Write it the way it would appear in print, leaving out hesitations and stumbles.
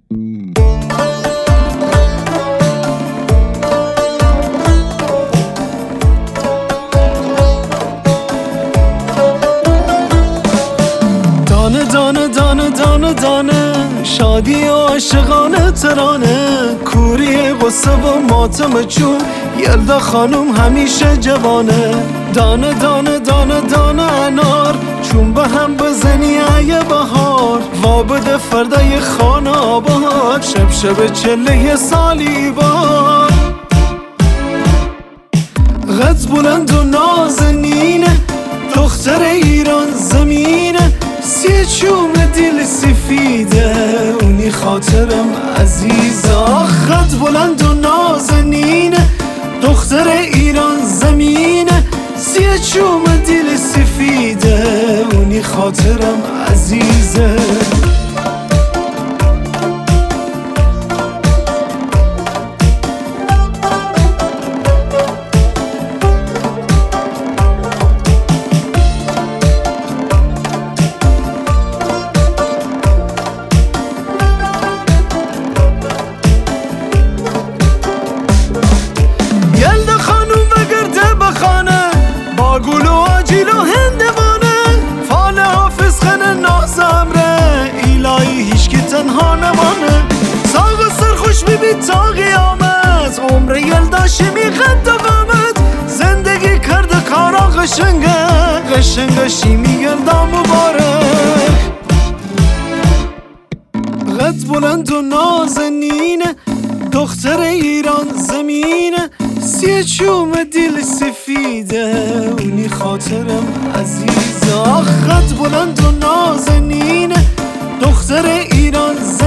دانه دانه دانه دانه دانه شادی و عاشقانه ترانه، کوری غصه و ماتم چون یلدا خانم همیشه جوانه. دانه دانه دانه دانه انار چون به هم بزنی ای بهار، وابد فردای خانه آباد شب شب چله سالی بار. قد بلند و نازنینه دختر ایران زمینه، سی چوم دل سفیده اونی خاطرم عزیزه. خد بلند و نازنینه دختر ایران زمینه، سی چوم دل سفیده اونی خاطرم عزیزه. گل و آجیل و هندوانه، فال حافظ خن نازمره، ایلایی هیچ که تنها نمانه. ساق و سرخوش ببی تا قیامت، عمر یلداشی میخد دوامت. زندگی کرده کارا قشنگه، قشنگشی میگردا مبارک. قد بلند و نازنینه دختر ایران زمینه، سی چوم دل سفیده اونی خاطرم عزیزه. خط بلند و نازنینه دختر ایران